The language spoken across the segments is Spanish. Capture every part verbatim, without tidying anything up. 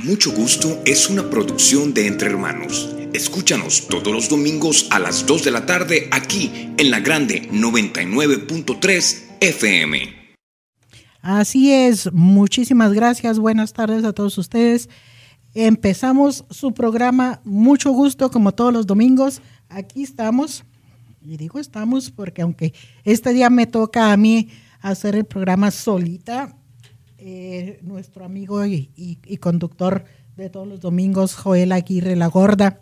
Mucho Gusto es una producción de Entre Hermanos. Escúchanos todos los domingos a las dos de la tarde aquí en La Grande noventa y nueve punto tres F M. Así es, muchísimas gracias, buenas tardes a todos ustedes. Empezamos su programa Mucho Gusto como todos los domingos. Aquí estamos, y digo estamos porque aunque este día me toca a mí hacer el programa solita, eh, nuestro amigo y, y, y conductor de todos los domingos, Joel Aguirre La Gorda,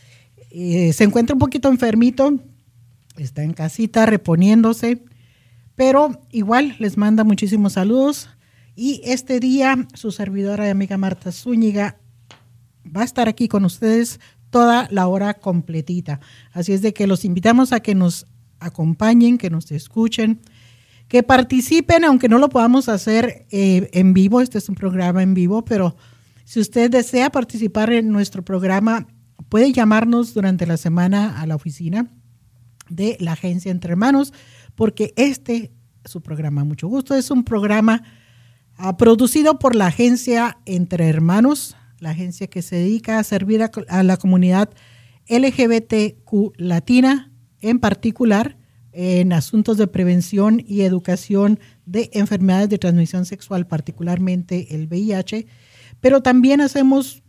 eh, se encuentra un poquito enfermito, está en casita reponiéndose, pero igual les manda muchísimos saludos. Y este día su servidora y amiga Marta Zúñiga va a estar aquí con ustedes toda la hora completita. Así es de que los invitamos a que nos acompañen, que nos escuchen, que participen, aunque no lo podamos hacer eh, en vivo. Este es un programa en vivo, pero si usted desea participar en nuestro programa, puede llamarnos durante la semana a la oficina de la agencia Entre Hermanos, porque este, su programa Mucho Gusto, es un programa uh, producido por la agencia Entre Hermanos, la agencia que se dedica a servir a, a la comunidad L G B T Q latina, en particular en asuntos de prevención y educación de enfermedades de transmisión sexual, particularmente el V I H, pero también hacemos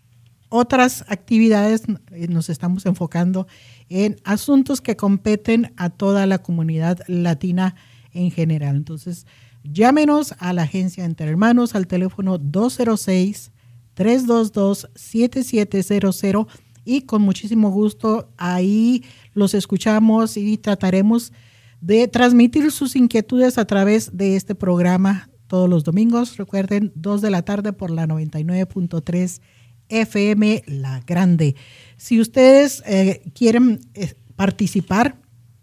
otras actividades. Nos estamos enfocando en asuntos que competen a toda la comunidad latina en general. Entonces, llámenos a la agencia Entre Hermanos al teléfono dos cero seis, tres dos dos, siete siete cero cero y con muchísimo gusto ahí los escuchamos y trataremos de transmitir sus inquietudes a través de este programa todos los domingos. Recuerden, dos de la tarde por la noventa y nueve punto tres F M La Grande. Si ustedes eh, quieren eh, participar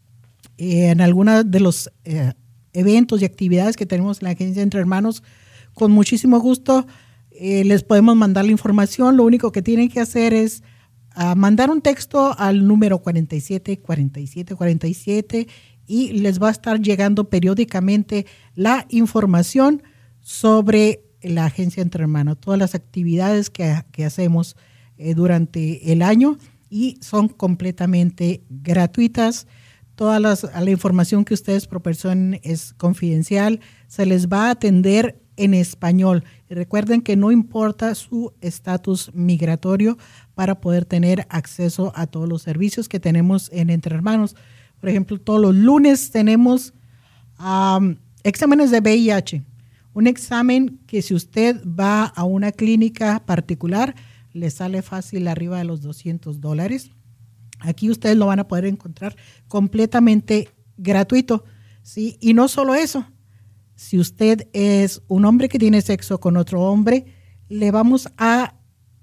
eh, en alguno de los eh, eventos y actividades que tenemos en la agencia Entre Hermanos, con muchísimo gusto eh, les podemos mandar la información. Lo único que tienen que hacer es uh, mandar un texto al número cuarenta y siete cuarenta y siete cuarenta y siete y les va a estar llegando periódicamente la información sobre la agencia Entre Hermanos, todas las actividades que, que hacemos eh, durante el año, y son completamente gratuitas. Toda las, la información que ustedes proporcionen es confidencial, se les va a atender en español. Y recuerden que no importa su estatus migratorio para poder tener acceso a todos los servicios que tenemos en Entre Hermanos. Por ejemplo, todos los lunes tenemos um, exámenes de V I H. Un examen que si usted va a una clínica particular, le sale fácil arriba de los doscientos dólares. Aquí ustedes lo van a poder encontrar completamente gratuito, ¿sí? Y no solo eso, si usted es un hombre que tiene sexo con otro hombre, le vamos a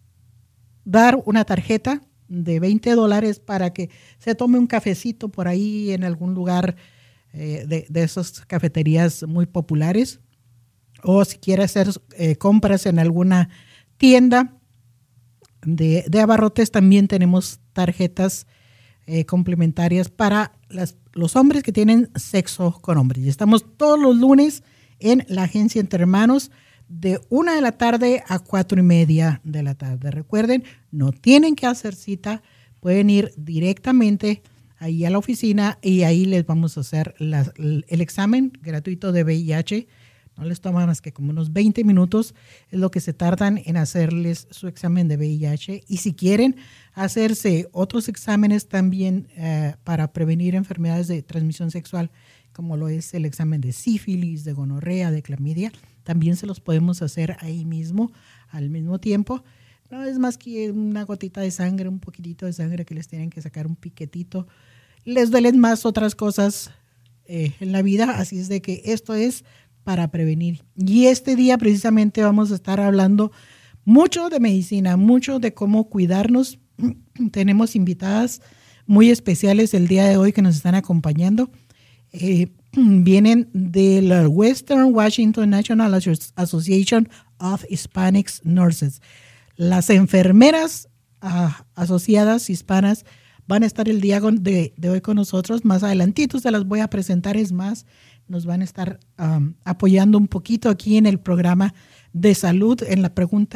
dar una tarjeta de veinte dólares para que se tome un cafecito por ahí en algún lugar eh, de, de esas cafeterías muy populares. O si quiere hacer eh, compras en alguna tienda de, de abarrotes, también tenemos tarjetas eh, complementarias para las, los hombres que tienen sexo con hombres. Y estamos todos los lunes en la agencia Entre Hermanos de una de la tarde a cuatro y media de la tarde. Recuerden, no tienen que hacer cita, pueden ir directamente ahí a la oficina y ahí les vamos a hacer la, el examen gratuito de V I H. No les toma más que como unos veinte minutos, es lo que se tardan en hacerles su examen de V I H. Y si quieren hacerse otros exámenes también eh, para prevenir enfermedades de transmisión sexual, como lo es el examen de sífilis, de gonorrea, de clamidia, también se los podemos hacer ahí mismo, al mismo tiempo. No es más que una gotita de sangre, un poquitito de sangre que les tienen que sacar un piquetito. Les duelen más otras cosas eh, en la vida, así es de que esto es para prevenir. Y este día precisamente vamos a estar hablando mucho de medicina, mucho de cómo cuidarnos. Tenemos invitadas muy especiales el día de hoy que nos están acompañando. Eh, vienen de la Western Washington National Association of Hispanic Nurses. Las enfermeras uh, asociadas hispanas van a estar el día de, de hoy con nosotros. Más adelantito se las voy a presentar, es más, nos van a estar um, apoyando un poquito aquí en el programa de salud, en la pregunta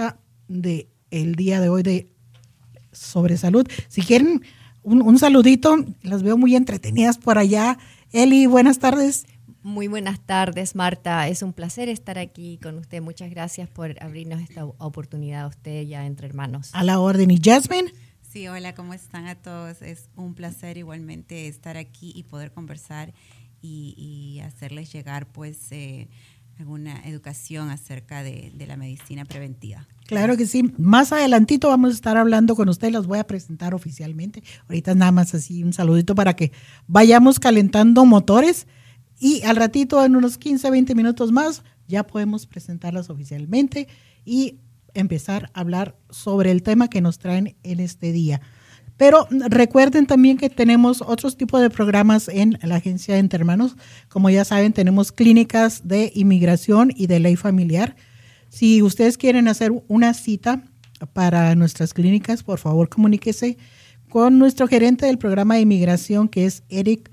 de el día de hoy de sobre salud. Si quieren un, un saludito, las veo muy entretenidas por allá. Eli, buenas tardes. Muy buenas tardes, Marta. Es un placer estar aquí con usted. Muchas gracias por abrirnos esta oportunidad a usted ya entre hermanos. A la orden. ¿Y Jasmine? Sí, hola, ¿cómo están a todos? Es un placer igualmente estar aquí y poder conversar y, y hacerles llegar pues eh, alguna educación acerca de, de la medicina preventiva. Claro que sí. Más adelantito vamos a estar hablando con ustedes, los voy a presentar oficialmente. Ahorita nada más así un saludito para que vayamos calentando motores y al ratito, en unos quince, veinte minutos más, ya podemos presentarlas oficialmente y empezar a hablar sobre el tema que nos traen en este día. Pero recuerden también que tenemos otros tipos de programas en la Agencia de Entre Hermanos. Como ya saben, tenemos clínicas de inmigración y de ley familiar. Si ustedes quieren hacer una cita para nuestras clínicas, por favor comuníquese con nuestro gerente del programa de inmigración, que es Eric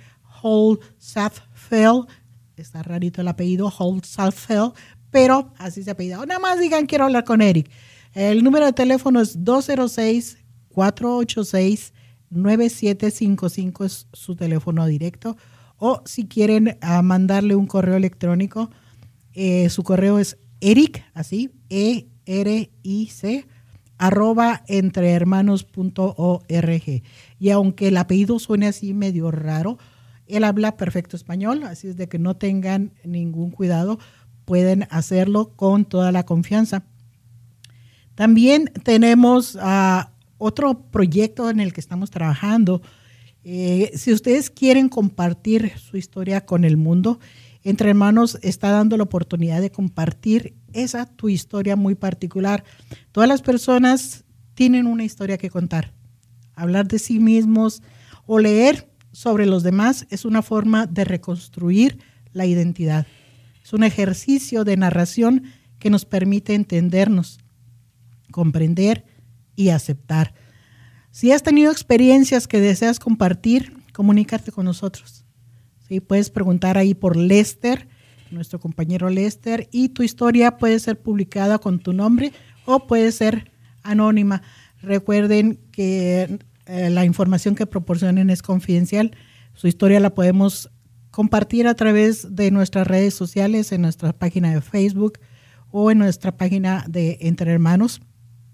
Holzapfel. Está rarito el apellido, Holzapfel, pero así se apellida. O nada más digan, quiero hablar con Eric. El número de teléfono es dos cero seis, cuatro ocho seis, nueve siete cinco cinco, es su teléfono directo. O si quieren uh, mandarle un correo electrónico, eh, su correo es Eric, así, E R I C, arroba entrehermanos punto org. Y aunque el apellido suene así medio raro, él habla perfecto español, así es de que no tengan ningún cuidado, pueden hacerlo con toda la confianza. También tenemos uh, otro proyecto en el que estamos trabajando. Eh, si ustedes quieren compartir su historia con el mundo, Entre Hermanos está dando la oportunidad de compartir esa tu historia muy particular. Todas las personas tienen una historia que contar. Hablar de sí mismos o leer sobre los demás es una forma de reconstruir la identidad. Es un ejercicio de narración que nos permite entendernos, comprender y aceptar. Si has tenido experiencias que deseas compartir, comunícate con nosotros. ¿Sí? Puedes preguntar ahí por Lester, nuestro compañero Lester, y tu historia puede ser publicada con tu nombre o puede ser anónima. Recuerden que eh, la información que proporcionen es confidencial. Su historia la podemos compartir a través de nuestras redes sociales, en nuestra página de Facebook o en nuestra página de Entre Hermanos.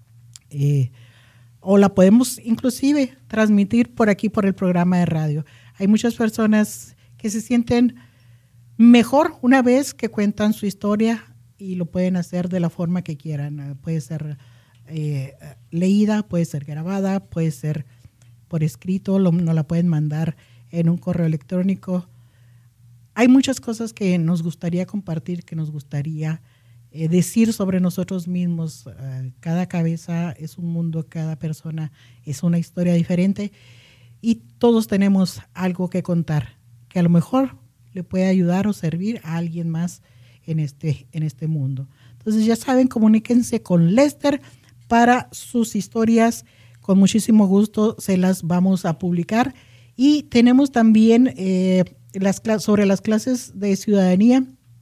Eh, o la podemos inclusive transmitir por aquí, por el programa de radio. Hay muchas personas que se sienten mejor una vez que cuentan su historia y lo pueden hacer de la forma que quieran. Puede ser eh, leída, puede ser grabada, puede ser por escrito, lo, nos la pueden mandar en un correo electrónico. Hay muchas cosas que nos gustaría compartir, que nos gustaría eh, decir sobre nosotros mismos. Uh, cada cabeza es un mundo, cada persona es una historia diferente y todos tenemos algo que contar, que a lo mejor le puede ayudar o servir a alguien más en este, en este mundo. Entonces ya saben, comuníquense con Lester para sus historias. Con muchísimo gusto se las vamos a publicar. Y tenemos también eh, las sobre las clases de ciudadanía.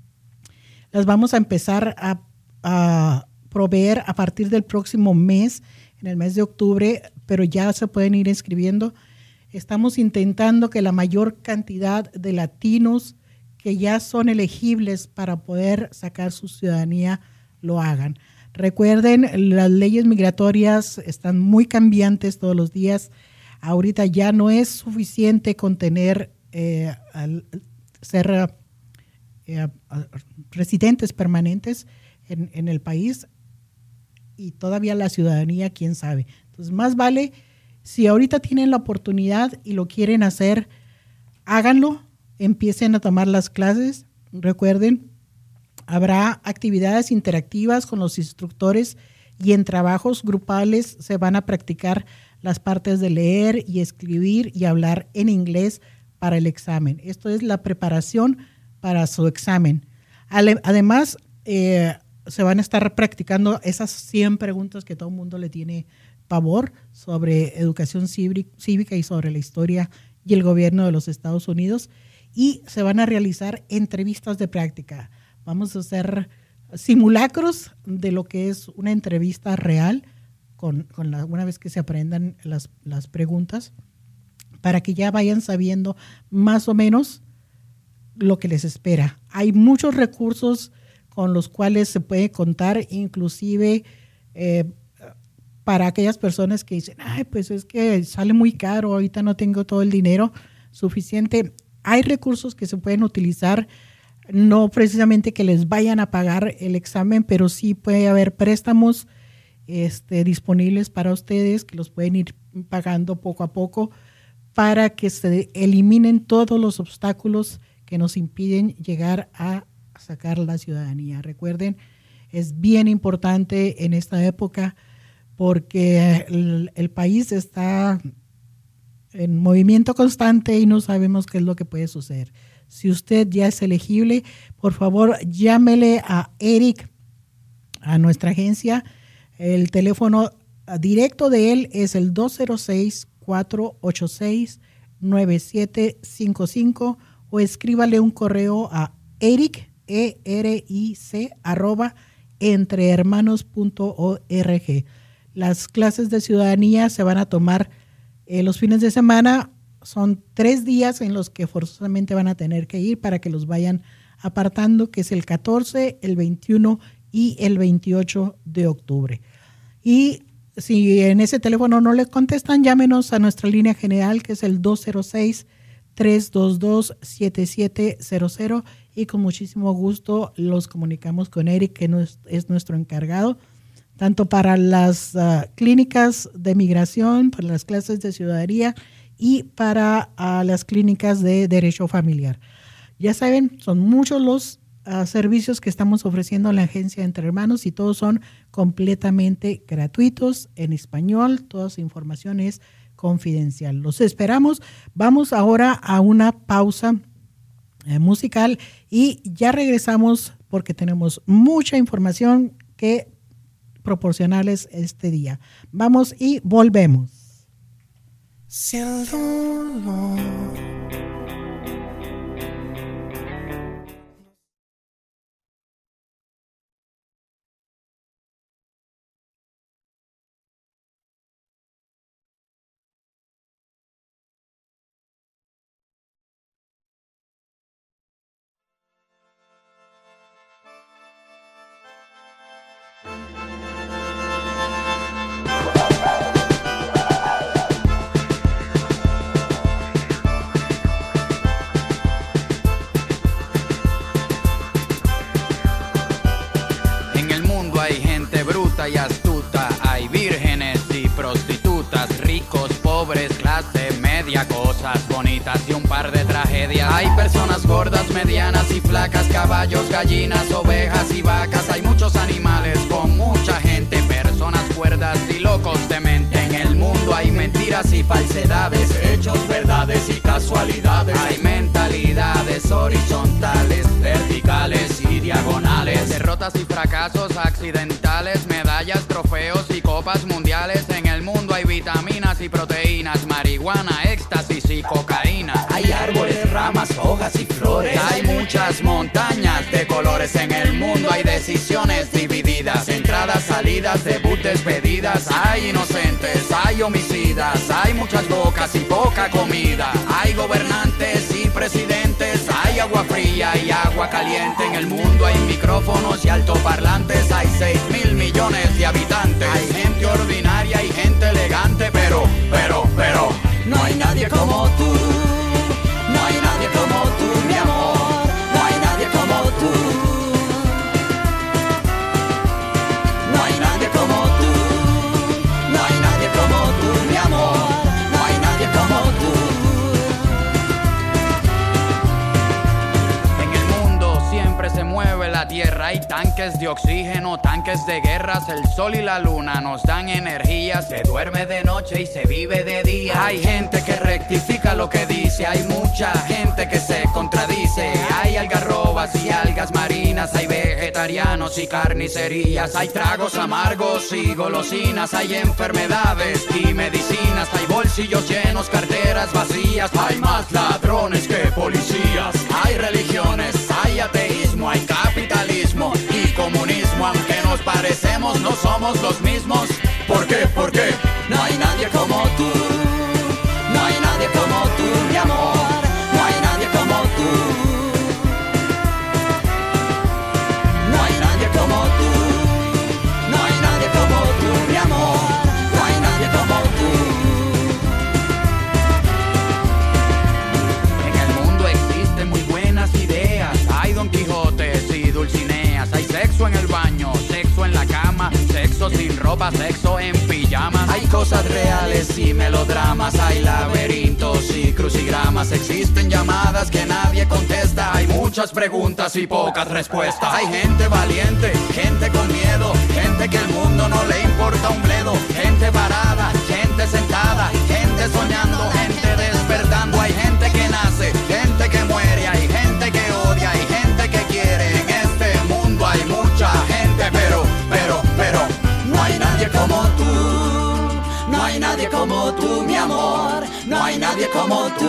Las vamos a empezar a, a proveer a partir del próximo mes, en el mes de octubre, pero ya se pueden ir inscribiendo. Estamos intentando que la mayor cantidad de latinos que ya son elegibles para poder sacar su ciudadanía lo hagan. Recuerden, las leyes migratorias están muy cambiantes todos los días. Ahorita ya no es suficiente con tener, eh, al ser eh, residentes permanentes en, en el país y todavía la ciudadanía, quién sabe. Entonces, más vale, si ahorita tienen la oportunidad y lo quieren hacer, háganlo, empiecen a tomar las clases. Recuerden, habrá actividades interactivas con los instructores y en trabajos grupales se van a practicar las partes de leer y escribir y hablar en inglés para el examen. Esto es la preparación para su examen. Además, eh, se van a estar practicando esas cien preguntas que todo el mundo le tiene pavor sobre educación cívica y sobre la historia y el gobierno de los Estados Unidos. Y se van a realizar entrevistas de práctica. Vamos a hacer simulacros de lo que es una entrevista real, con, con la, una vez que se aprendan las, las preguntas, para que ya vayan sabiendo más o menos lo que les espera. Hay muchos recursos con los cuales se puede contar, inclusive eh, para aquellas personas que dicen, ay, pues es que sale muy caro, ahorita no tengo todo el dinero suficiente. Hay recursos que se pueden utilizar, no precisamente que les vayan a pagar el examen, pero sí puede haber préstamos este, disponibles para ustedes que los pueden ir pagando poco a poco para que se eliminen todos los obstáculos que nos impiden llegar a sacar la ciudadanía. Recuerden, es bien importante en esta época porque el, el país está en movimiento constante y no sabemos qué es lo que puede suceder. Si usted ya es elegible, por favor, llámele a Eric, a nuestra agencia. El teléfono directo de él es el dos cero seis, cuatro ocho seis, nueve siete cinco cinco o escríbale un correo a Eric, E R I C, arroba entrehermanos punto org. Las clases de ciudadanía se van a tomar eh, los fines de semana. Son tres días en los que forzosamente van a tener que ir para que los vayan apartando, que es el catorce, el veintiuno y el veintiocho de octubre. Y si en ese teléfono no le contestan, llámenos a nuestra línea general, que es el dos cero seis, tres dos dos, siete siete cero cero, y con muchísimo gusto los comunicamos con Eric, que es nuestro encargado, tanto para las uh, clínicas de migración, para las clases de ciudadanía y para uh, las clínicas de derecho familiar. Ya saben, son muchos los uh, servicios que estamos ofreciendo en la agencia Entre Hermanos y todos son completamente gratuitos en español. Toda su información es confidencial. Los esperamos. Vamos ahora a una pausa eh, musical y ya regresamos porque tenemos mucha información que proporcionarles este día. Vamos y volvemos. Si el dolor y astuta, hay vírgenes y prostitutas, ricos, pobres, clase media, cosas bonitas y un par de tragedias. Hay personas gordas, medianas y flacas, caballos, gallinas, ovejas y vacas. Hay muchos animales con mucha gente, personas cuerdas y locos de mente. En el mundo hay mentiras y falsedades, hechos, verdades y casualidades. Hay mentalidades horizontales, verticales y diagonales, derrotas y fracasos accidentales, medallas, trofeos y copas mundiales. En el mundo hay vitaminas y proteínas, marihuana, éxtasis y cocaína. Hay árboles, ramas, hojas y flores. Hay muchas montañas de colores. En el mundo hay decisiones divididas, entradas, salidas, debut, despedidas. Hay inocentes, hay homicidas, hay muchas bocas y poca comida. Hay gobernantes y presidentes, hay agua fría y agua caliente. En el mundo hay micrófonos y altoparlantes, hay seis mil millones de habitantes. Hay gente ordinaria y gente elegante, pero, pero, pero no hay nadie como tú. No hay nadie como tú, mi amor. No hay nadie como tú. No hay nadie como tú. No hay nadie como tú, mi amor. No hay nadie como tú. En el mundo siempre se mueve la tierra. Hay tanques de oxígeno, tanques de guerras. El sol y la luna nos dan energía. Se duerme de noche y se vive de día. Hay gente que rectifica lo que dice. Hay mucha gente que se contradice. Hay algarrobas y algas marinas. Hay vegetarianos y carnicerías. Hay tragos amargos y golosinas. Hay enfermedades y medicinas. Hay bolsillos llenos, carteras vacías. Hay más ladrones que policías. Hay religiones, hay ateísmo, hay capitalismo y comunismo. somos los mismos. ¿Por qué? ¿Por qué? No hay nadie como tú. No hay nadie como tú, mi amor. No hay nadie como tú. No hay nadie como tú. No hay nadie como tú, mi amor. No hay nadie como tú. En el mundo existen muy buenas ideas. Hay Don Quijotes y Dulcineas. Hay sexo en el baño, sexo en la cama, sexo sin ropa, sexo en pijamas. Hay cosas reales y melodramas. Hay laberintos y crucigramas. Existen llamadas que nadie contesta. Hay muchas preguntas y pocas respuestas. Hay gente valiente, gente con miedo, gente que el mundo no le importa un bledo. Gente parada, gente sentada, gente soñando, gente despertando. Hay gente que nace, gente que muere. Hay gente que odia, hay gente que quiere. En este mundo hay mucha gente, pero, pero, pero no hay nadie como tú. No hay nadie como tú, mi amor. No hay nadie como tú.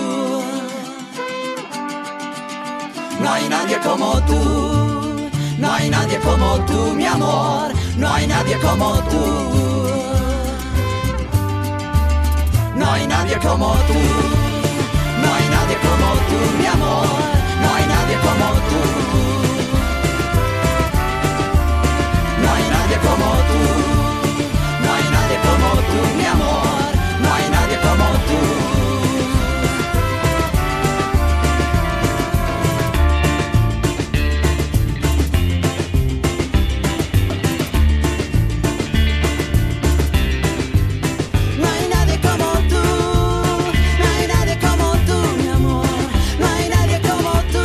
No hay nadie como tú. No hay nadie como tú, mi amor. No hay nadie como tú. No hay nadie como tú. No hay nadie como tú, mi amor. No hay nadie como tú. No hay nadie como tú. No hay nadie como tú, mi amor. No hay nadie como tú. No hay nadie como tú. No hay nadie como tú, mi amor. No hay nadie como tú.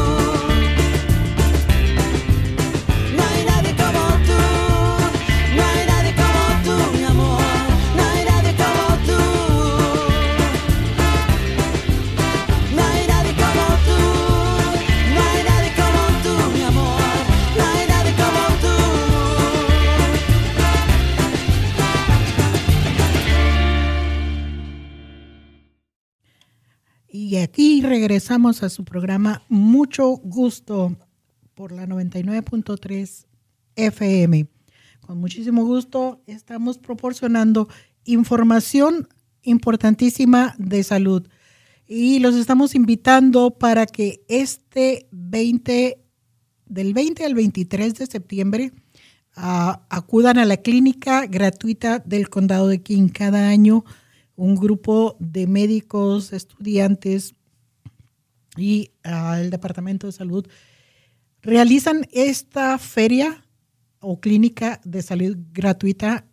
No hay nadie como tú. No hay nadie como tú, mi amor. No hay nadie como tú. No hay nadie como tú. No hay nadie como tú, mi amor. No hay nadie como tú. Y aquí regresamos a su programa Mucho Gusto por la noventa y nueve punto tres F M. Con muchísimo gusto estamos proporcionando información importantísima de salud y los estamos invitando para que este veinte, del veinte al veintitrés de septiembre uh, acudan a la clínica gratuita del Condado de King. Cada año un grupo de médicos, estudiantes y uh, el Departamento de Salud realizan esta feria o clínica de salud gratuita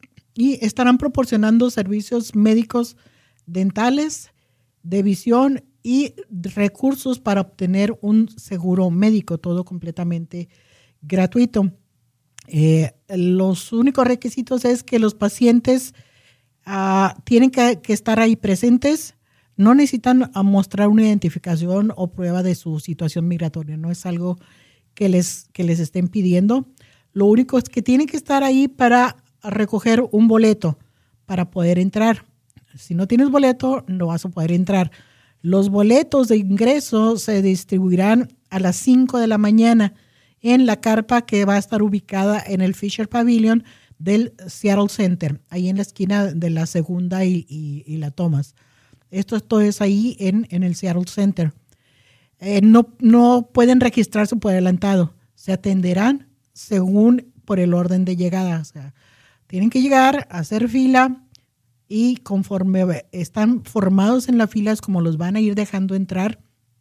y estarán proporcionando servicios médicos, dentales, de visión y recursos para obtener un seguro médico, todo completamente gratuito. Eh, los únicos requisitos es que los pacientes Uh, tienen que, que estar ahí presentes, no necesitan uh, mostrar una identificación o prueba de su situación migratoria, no es algo que les, que les estén pidiendo. Lo único es que tienen que estar ahí para recoger un boleto para poder entrar. Si no tienes boleto, no vas a poder entrar. Los boletos de ingreso se distribuirán a las cinco de la mañana en la carpa que va a estar ubicada en el Fisher Pavilion del Seattle Center, ahí en la esquina de la Segunda y, y, y la Thomas. Esto, esto es ahí en, en el Seattle Center. Eh, no, no pueden registrarse por adelantado. Se atenderán según por el orden de llegada. O sea, tienen que llegar a hacer fila y conforme están formados en la fila es como los van a ir dejando entrar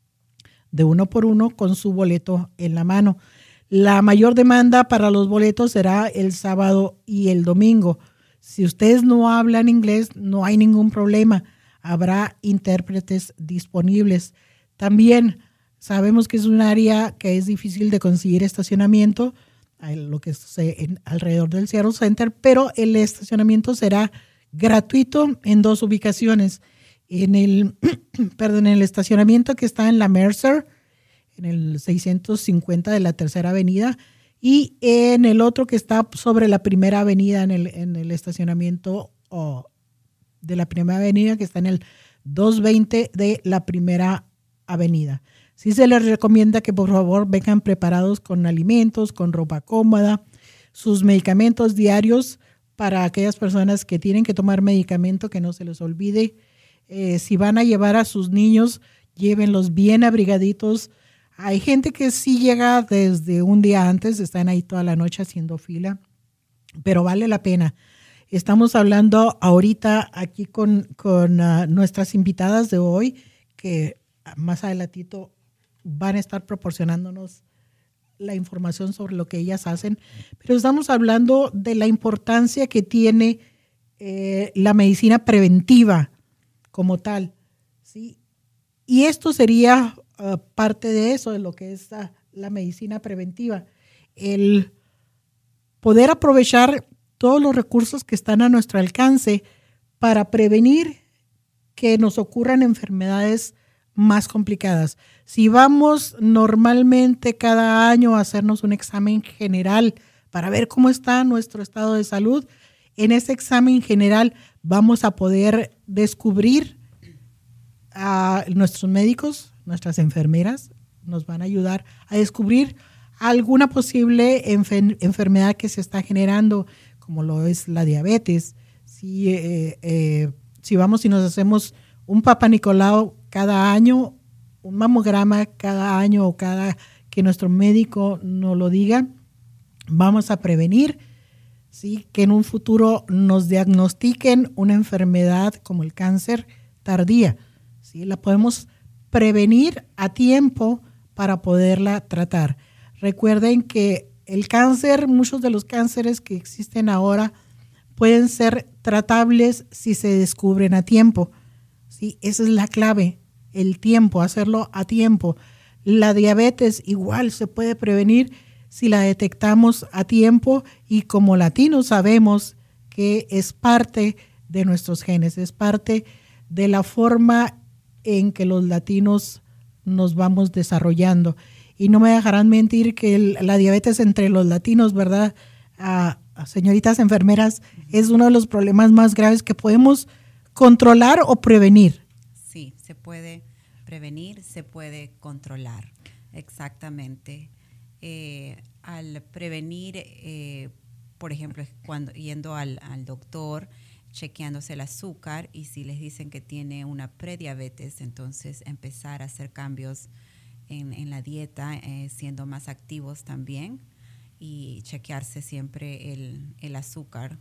de uno por uno con su boleto en la mano. La mayor demanda para los boletos será el sábado y el domingo. Si ustedes no hablan inglés, no hay ningún problema. Habrá intérpretes disponibles. También sabemos que es un área que es difícil de conseguir estacionamiento, lo que es en, alrededor del Seattle Center, pero el estacionamiento será gratuito en dos ubicaciones. En el, perdón, en el estacionamiento que está en la Mercer, en el seiscientos cincuenta de la Tercera Avenida, y en el otro que está sobre la Primera Avenida, en el, en el estacionamiento oh, de la Primera Avenida, que está en el doscientos veinte de la Primera Avenida. Sí se les recomienda que por favor vengan preparados con alimentos, con ropa cómoda, sus medicamentos diarios para aquellas personas que tienen que tomar medicamento, que no se les olvide. Eh, si van a llevar a sus niños, llévenlos bien abrigaditos. Hay gente que sí llega desde un día antes, están ahí toda la noche haciendo fila, pero vale la pena. Estamos hablando ahorita aquí con, con uh, nuestras invitadas de hoy, que más adelantito van a estar proporcionándonos la información sobre lo que ellas hacen, pero estamos hablando de la importancia que tiene eh, la medicina preventiva como tal, ¿sí? Y esto sería uh, parte de eso, de lo que es uh, la medicina preventiva, el poder aprovechar todos los recursos que están a nuestro alcance para prevenir que nos ocurran enfermedades más complicadas. Si vamos normalmente cada año a hacernos un examen general para ver cómo está nuestro estado de salud, en ese examen general vamos a poder descubrir a nuestros médicos, nuestras enfermeras, nos van a ayudar a descubrir alguna posible enfer- enfermedad que se está generando, como lo es la diabetes. Si, eh, eh, si vamos y nos hacemos un Papa Nicolau cada año, un mamograma cada año o cada que nuestro médico nos lo diga, vamos a prevenir, ¿sí?, que en un futuro nos diagnostiquen una enfermedad como el cáncer tardía. ¿Sí? La podemos prevenir a tiempo para poderla tratar. Recuerden que el cáncer, muchos de los cánceres que existen ahora pueden ser tratables si se descubren a tiempo. ¿Sí? Esa es la clave, el tiempo, hacerlo a tiempo. La diabetes igual se puede prevenir si la detectamos a tiempo, y como latinos sabemos que es parte de nuestros genes, es parte de la forma en que los latinos nos vamos desarrollando. Y no me dejarán mentir que el, la diabetes entre los latinos, ¿verdad? A, a señoritas enfermeras, es uno de los problemas más graves que podemos controlar o prevenir. Sí, se puede prevenir, se puede controlar, exactamente. Eh, al prevenir, eh, por ejemplo, cuando yendo al, al doctor, chequeándose el azúcar, y si les dicen que tiene una prediabetes, entonces empezar a hacer cambios en, en la dieta, eh, siendo más activos también, y chequearse siempre el, el azúcar.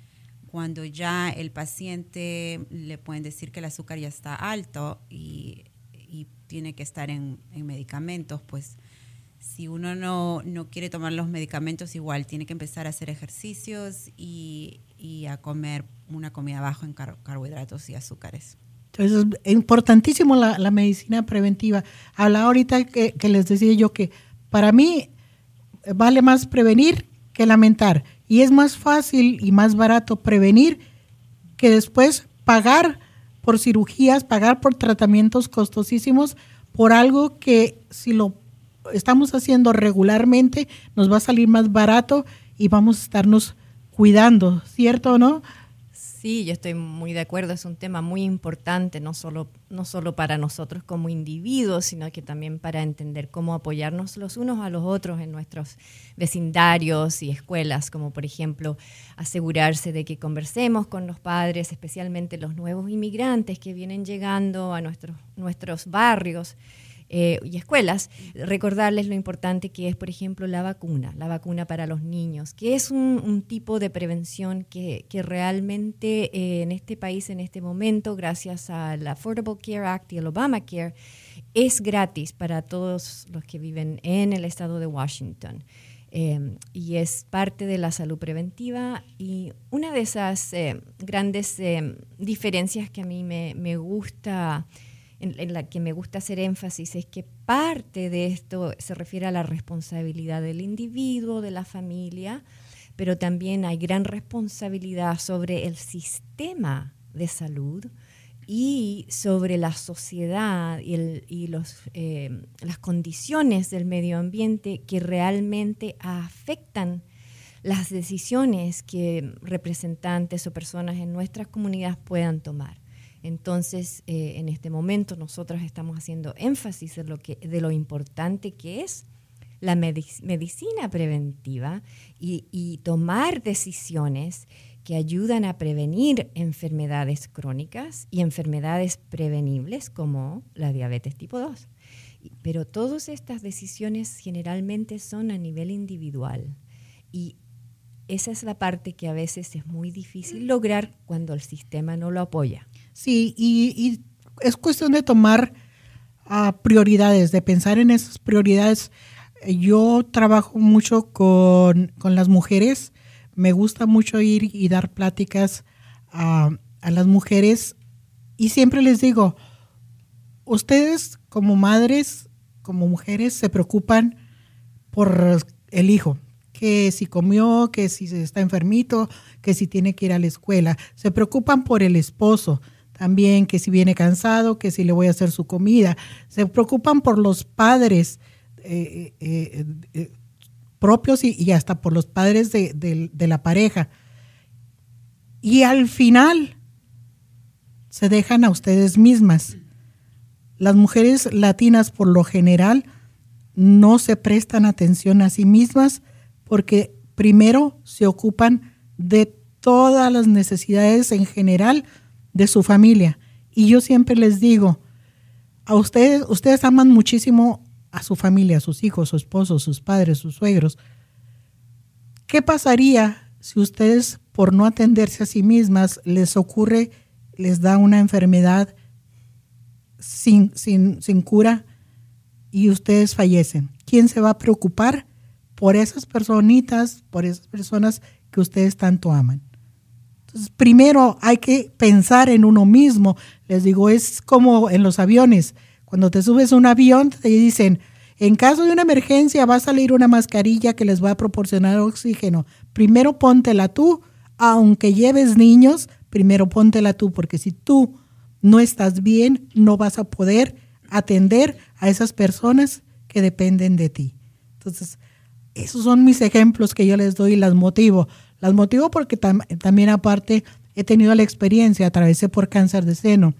Cuando ya el paciente le pueden decir que el azúcar ya está alto y, y tiene que estar en, en medicamentos, pues si uno no, no quiere tomar los medicamentos, igual tiene que empezar a hacer ejercicios y, y a comer una comida baja en car- carbohidratos y azúcares. Entonces es importantísimo la, la medicina preventiva. Hablaba ahorita que, que les decía yo que para mí vale más prevenir que lamentar. Y es más fácil y más barato prevenir que después pagar por cirugías, pagar por tratamientos costosísimos por algo que si lo estamos haciendo regularmente nos va a salir más barato y vamos a estarnos cuidando, ¿cierto o no? Sí, yo estoy muy de acuerdo, es un tema muy importante, no solo, no solo para nosotros como individuos, sino que también para entender cómo apoyarnos los unos a los otros en nuestros vecindarios y escuelas, como por ejemplo asegurarse de que conversemos con los padres, especialmente los nuevos inmigrantes que vienen llegando a nuestros, nuestros barrios, Eh, y escuelas, recordarles lo importante que es, por ejemplo, la vacuna, la vacuna para los niños, que es un, un tipo de prevención que, que realmente eh, en este país, en este momento, gracias al Affordable Care Act y el Obamacare, es gratis para todos los que viven en el estado de Washington. Eh, y es parte de la salud preventiva, y una de esas eh, grandes eh, diferencias que a mí me, me gusta En, en la que me gusta hacer énfasis es que parte de esto se refiere a la responsabilidad del individuo, de la familia, pero también hay gran responsabilidad sobre el sistema de salud y sobre la sociedad y, el, y los, eh, las condiciones del medio ambiente que realmente afectan las decisiones que representantes o personas en nuestras comunidades puedan tomar. Entonces, eh, en este momento nosotros estamos haciendo énfasis de lo, que, de lo importante que es la medic- medicina preventiva y, y tomar decisiones que ayudan a prevenir enfermedades crónicas y enfermedades prevenibles como la diabetes tipo dos. Pero todas estas decisiones generalmente son a nivel individual y esa es la parte que a veces es muy difícil lograr cuando el sistema no lo apoya. Sí, y, y es cuestión de tomar uh, prioridades, de pensar en esas prioridades. Yo trabajo mucho con, con las mujeres. Me gusta mucho ir y dar pláticas a, a las mujeres y siempre les digo, ustedes como madres, como mujeres, se preocupan por el hijo, que si comió, que si está enfermito, que si tiene que ir a la escuela. Se preocupan por el esposo también, que si viene cansado, que si le voy a hacer su comida. Se preocupan por los padres eh, eh, eh, propios y, y hasta por los padres de, de, de la pareja. Y al final se dejan a ustedes mismas. Las mujeres latinas por lo general no se prestan atención a sí mismas porque primero se ocupan de todas las necesidades en general de su familia. Y yo siempre les digo, a ustedes, ustedes aman muchísimo a su familia, a sus hijos, su esposo, sus padres, sus suegros. ¿Qué pasaría si ustedes, por no atenderse a sí mismas, les ocurre, les da una enfermedad sin, sin, sin cura y ustedes fallecen? ¿Quién se va a preocupar por esas personitas, por esas personas que ustedes tanto aman? Entonces, primero hay que pensar en uno mismo. Les digo, es como en los aviones. Cuando te subes a un avión, te dicen, en caso de una emergencia va a salir una mascarilla que les va a proporcionar oxígeno. Primero póntela tú, aunque lleves niños, primero póntela tú, porque si tú no estás bien, no vas a poder atender a esas personas que dependen de ti. Entonces, esos son mis ejemplos que yo les doy y las motivo. Las motivo porque tam- también aparte he tenido la experiencia, atravesé por cáncer de seno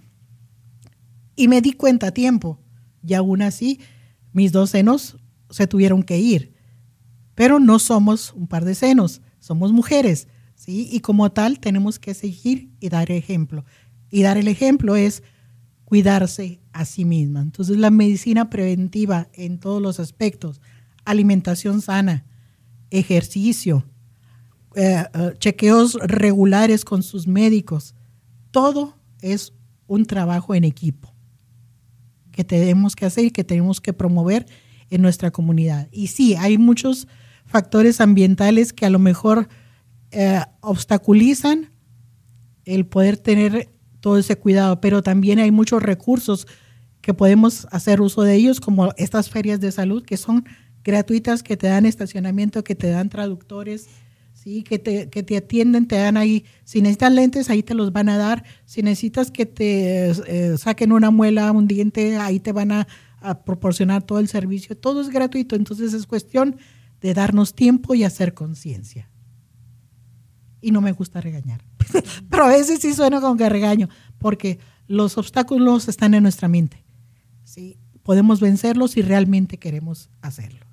y me di cuenta a tiempo. Y aún así, mis dos senos se tuvieron que ir. Pero no somos un par de senos, somos mujeres, ¿sí? Y como tal tenemos que seguir y dar ejemplo. Y dar el ejemplo es cuidarse a sí misma. Entonces la medicina preventiva en todos los aspectos, alimentación sana, ejercicio, eh, uh, chequeos regulares con sus médicos, todo es un trabajo en equipo que tenemos que hacer y que tenemos que promover en nuestra comunidad. Y sí, hay muchos factores ambientales que a lo mejor eh, obstaculizan el poder tener todo ese cuidado, pero también hay muchos recursos que podemos hacer uso de ellos, como estas ferias de salud que son gratuitas, que te dan estacionamiento, que te dan traductores, ¿sí? que, te, que te atienden, te dan ahí. Si necesitas lentes, ahí te los van a dar. Si necesitas que te eh, saquen una muela, un diente, ahí te van a, a proporcionar todo el servicio. Todo es gratuito, entonces es cuestión de darnos tiempo y hacer conciencia. Y no me gusta regañar, pero a veces sí suena como que regaño, porque los obstáculos están en nuestra mente, ¿sí? Podemos vencerlos si realmente queremos hacerlo.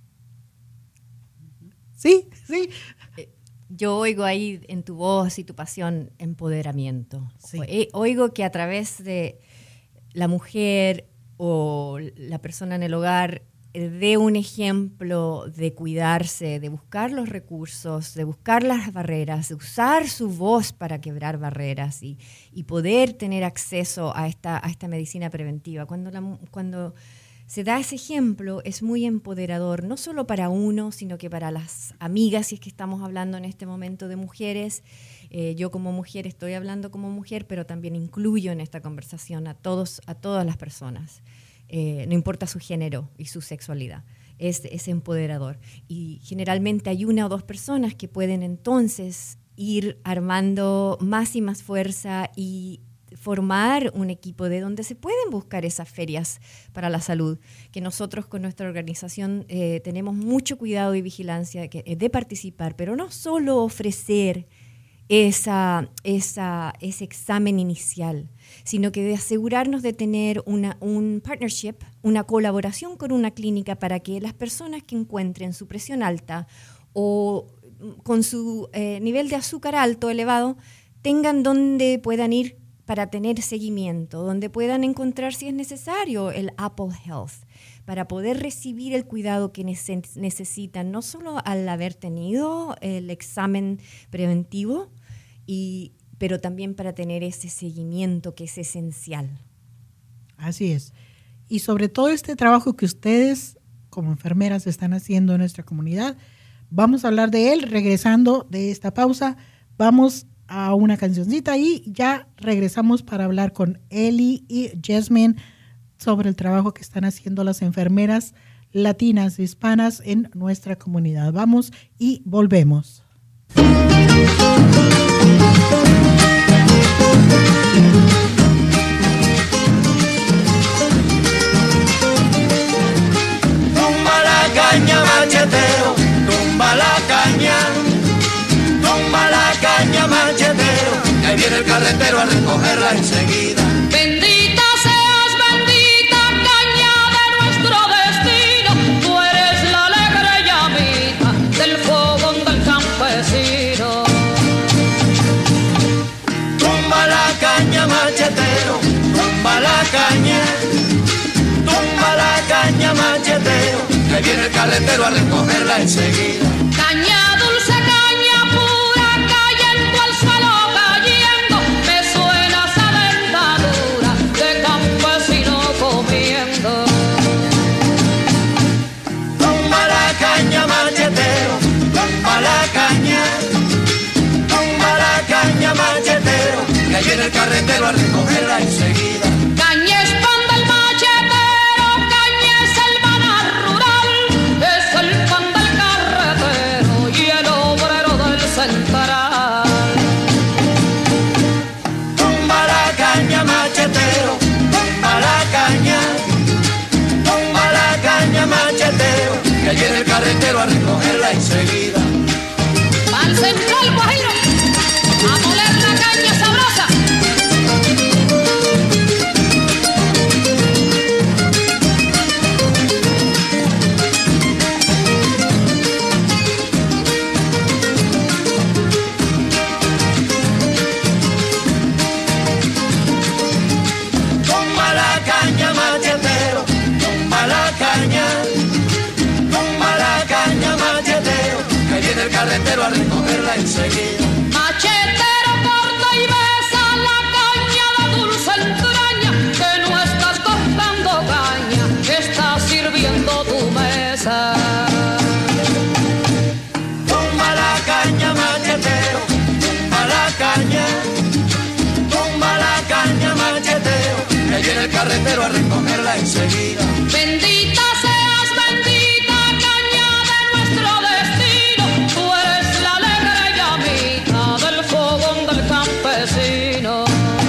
Sí, sí. Yo oigo ahí en tu voz y tu pasión empoderamiento. Sí. Oigo que a través de la mujer o la persona en el hogar dé un ejemplo de cuidarse, de buscar los recursos, de buscar las barreras, de usar su voz para quebrar barreras y, y poder tener acceso a esta, a esta medicina preventiva. Cuando, la, cuando se da ese ejemplo es muy empoderador, no solo para uno, sino que para las amigas, si es que estamos hablando en este momento de mujeres. Eh, yo como mujer estoy hablando como mujer, pero también incluyo en esta conversación a, todos, a todas las personas. Eh, no importa su género y su sexualidad, es, es empoderador. Y generalmente hay una o dos personas que pueden entonces ir armando más y más fuerza y formar un equipo de donde se pueden buscar esas ferias para la salud, que nosotros con nuestra organización eh, tenemos mucho cuidado y vigilancia de, de participar, pero no solo ofrecer esa, esa, ese examen inicial, sino que de asegurarnos de tener una, un partnership, una colaboración con una clínica para que las personas que encuentren su presión alta o con su eh, nivel de azúcar alto, elevado, tengan donde puedan ir para tener seguimiento, donde puedan encontrar, si es necesario, el Apple Health, para poder recibir el cuidado que nece- necesitan, no solo al haber tenido el examen preventivo, y, pero también para tener ese seguimiento que es esencial. Así es. Y sobre todo este trabajo que ustedes como enfermeras están haciendo en nuestra comunidad, vamos a hablar de él regresando de esta pausa. Vamos a una cancioncita y ya regresamos para hablar con Eli y Jasmine sobre el trabajo que están haciendo las enfermeras latinas, hispanas en nuestra comunidad. Vamos y volvemos. Tumba la caña, machetero, tumba la caña, tumba la caña, machetero, que ahí viene el carretero a recogerla enseguida. Bendita seas, bendita caña de nuestro destino, tú eres la alegre llamita del fogón del campesino. Tumba la caña, machetero, tumba la caña, tumba la caña, machetero, que ahí viene el carretero a recogerla enseguida. Caña dulce, caña pura, cayendo al suelo, cayendo, me suena esa dentadura de campesino comiendo. Tumba la caña, machetero, tumba la caña, tumba la caña, machetero, que ahí viene el carretero a recogerla enseguida. Caña es pan del machetero, caña es el maná rural, es el pan del carretero y el obrero del central. Tumba la caña, machetero, tumba la caña, tumba la caña, machetero, que ahí viene el carretero a recogerla enseguida. Al central guajiro, a moler la caña sabrosa. Tumba la caña, machetero, tumba la caña, tumba la caña, machetero, que ahí viene el carretero a recogerla enseguida. Machetero, corta y besa la caña de dulce entraña, que no estás cortando caña, que estás sirviendo tu mesa. Tumba la caña, machetero, tumba la caña, tumba la caña, machetero, que ahí viene el carretero a recogerla enseguida. Bendita seas, bendita caña de nuestro destino, tú eres la alegre llamita del fogón del campesino.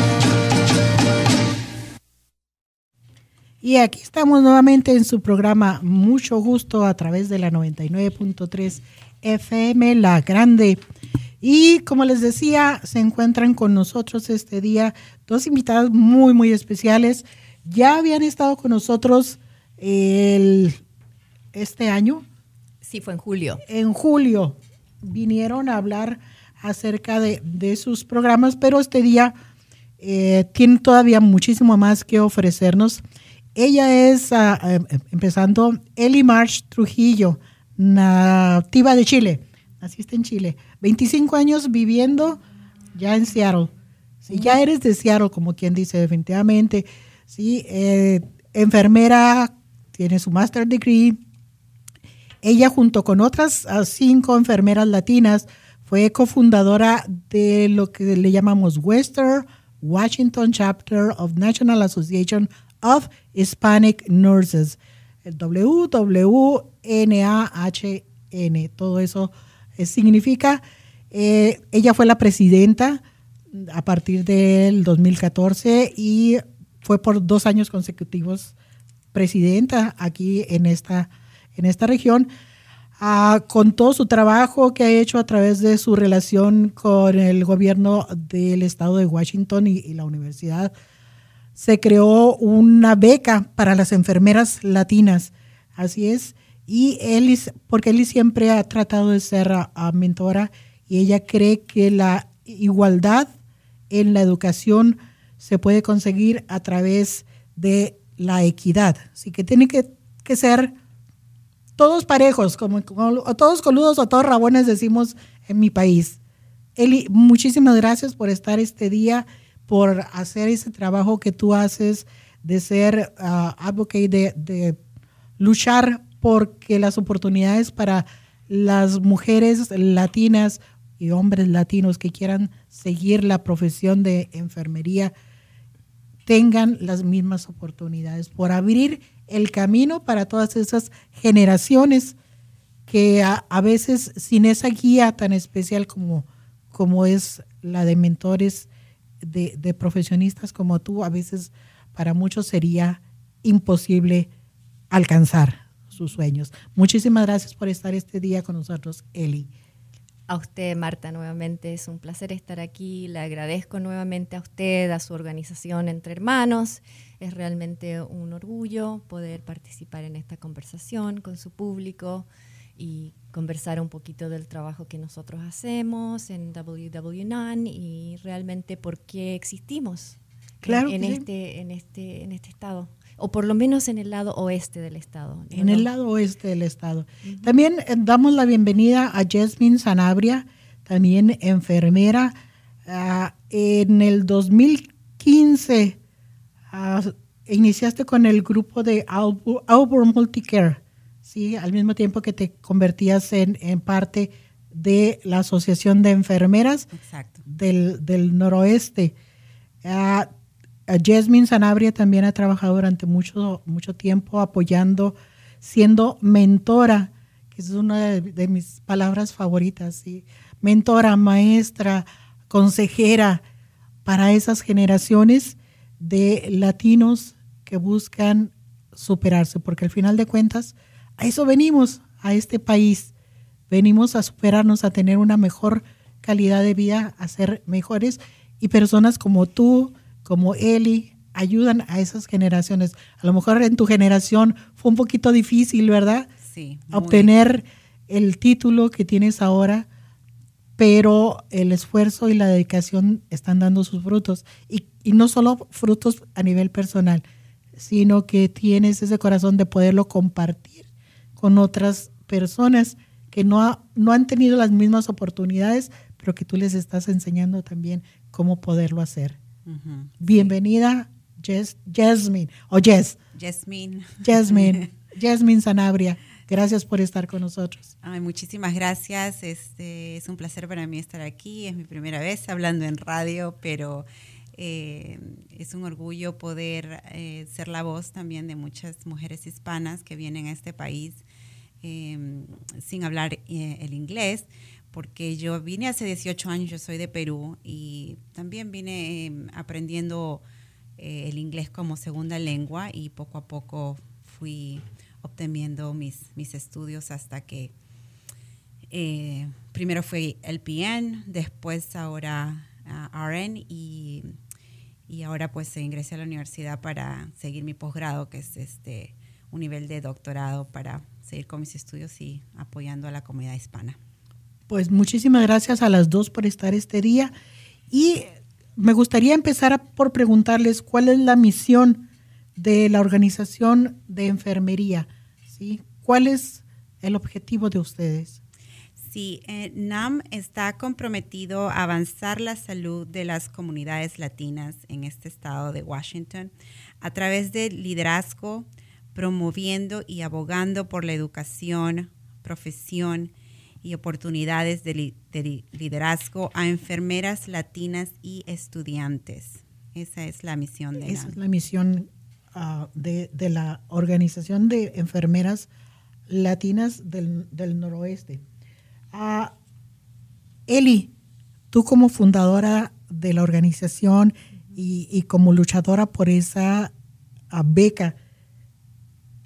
Y aquí estamos nuevamente en su programa Mucho Gusto a través de la noventa y nueve punto tres F M, La Grande. Y como les decía, se encuentran con nosotros este día dos invitados muy, muy especiales. Ya habían estado con nosotros el, este año. Sí, fue en julio. En julio vinieron a hablar acerca de, de sus programas, pero este día eh, tienen todavía muchísimo más que ofrecernos. Ella es, uh, uh, empezando, Eli March Trujillo, nativa de Chile, naciste en Chile, veinticinco años viviendo ya en Seattle. Si sí, ya eres de Seattle, como quien dice, definitivamente. Sí, eh, enfermera, tiene su master degree. Ella, junto con otras uh, cinco enfermeras latinas, fue cofundadora de lo que le llamamos Western Washington Chapter of National Association of Hispanic Nurses, el W W N A H N, todo eso eh, significa. Eh, ella fue la presidenta a partir del dos mil catorce y fue por dos años consecutivos presidenta aquí en esta, en esta región. Uh, con todo su trabajo que ha hecho a través de su relación con el gobierno del estado de Washington y, y la universidad, se creó una beca para las enfermeras latinas. Así es. Y Eli, porque Eli siempre ha tratado de ser a, a mentora y ella cree que la igualdad en la educación se puede conseguir a través de la equidad. Así que tiene que, que ser todos parejos, como, como o todos coludos o todos rabones decimos en mi país. Eli, muchísimas gracias por estar este día, por hacer ese trabajo que tú haces de ser uh, advocate, de, de luchar porque las oportunidades para las mujeres latinas y hombres latinos que quieran seguir la profesión de enfermería tengan las mismas oportunidades, por abrir el camino para todas esas generaciones que a, a veces sin esa guía tan especial como, como es la de mentores de, de profesionistas como tú, a veces para muchos sería imposible alcanzar sus sueños. Muchísimas gracias por estar este día con nosotros, Eli. A usted, Marta, nuevamente es un placer estar aquí. Le agradezco nuevamente a usted, a su organización Entre Hermanos. Es realmente un orgullo poder participar en esta conversación con su público y conversar un poquito del trabajo que nosotros hacemos en W W N A N y realmente por qué existimos claro en, en, sí. este, en, este, en este estado. O por lo menos en el lado oeste del estado. En ¿no? el lado oeste del estado. Uh-huh. También eh, damos la bienvenida a Jasmine Sanabria, también enfermera. Uh, en el dos mil quince uh, iniciaste con el grupo de Auburn Multicare, ¿sí? Al mismo tiempo que te convertías en, en parte de la Asociación de Enfermeras del, del Noroeste. Uh, Jasmine Sanabria también ha trabajado durante mucho, mucho tiempo apoyando, siendo mentora, que es una de, de mis palabras favoritas, ¿sí? Mentora, maestra, consejera para esas generaciones de latinos que buscan superarse, porque al final de cuentas a eso venimos, a este país, venimos a superarnos, a tener una mejor calidad de vida, a ser mejores, y personas como tú, como Eli, ayudan a esas generaciones. A lo mejor en tu generación fue un poquito difícil, ¿verdad? Sí. Obtener el título que tienes ahora, pero el esfuerzo y la dedicación están dando sus frutos. Y, y no solo frutos a nivel personal, sino que tienes ese corazón de poderlo compartir con otras personas que no, ha, no han tenido las mismas oportunidades, pero que tú les estás enseñando también cómo poderlo hacer. Uh-huh. Bienvenida, Jess, Jasmine, o Jess. Jasmine. Jasmine, Jasmine Sanabria. Gracias por estar con nosotros. Ay, muchísimas gracias. Este, es un placer para mí estar aquí. Es mi primera vez hablando en radio, pero eh, es un orgullo poder eh, ser la voz también de muchas mujeres hispanas que vienen a este país eh, sin hablar eh, el inglés. Porque yo vine hace dieciocho años, yo soy de Perú y también vine eh, aprendiendo eh, el inglés como segunda lengua y poco a poco fui obteniendo mis, mis estudios hasta que eh, primero fue L P N, después ahora uh, R N y, y ahora pues ingresé a la universidad para seguir mi posgrado, que es este un nivel de doctorado para seguir con mis estudios y apoyando a la comunidad hispana. Pues muchísimas gracias a las dos por estar este día y me gustaría empezar a, por preguntarles cuál es la misión de la organización de enfermería, ¿sí? ¿Cuál es el objetivo de ustedes? Sí, eh, N A M está comprometido a avanzar la salud de las comunidades latinas en este estado de Washington a través del liderazgo, promoviendo y abogando por la educación, profesión y oportunidades de, li- de liderazgo a enfermeras latinas y estudiantes. Esa es la misión de N A M. Esa es la misión uh, de, de la Organización de Enfermeras Latinas del, del Noroeste. Uh, Eli, tú como fundadora de la organización y, y como luchadora por esa uh, beca,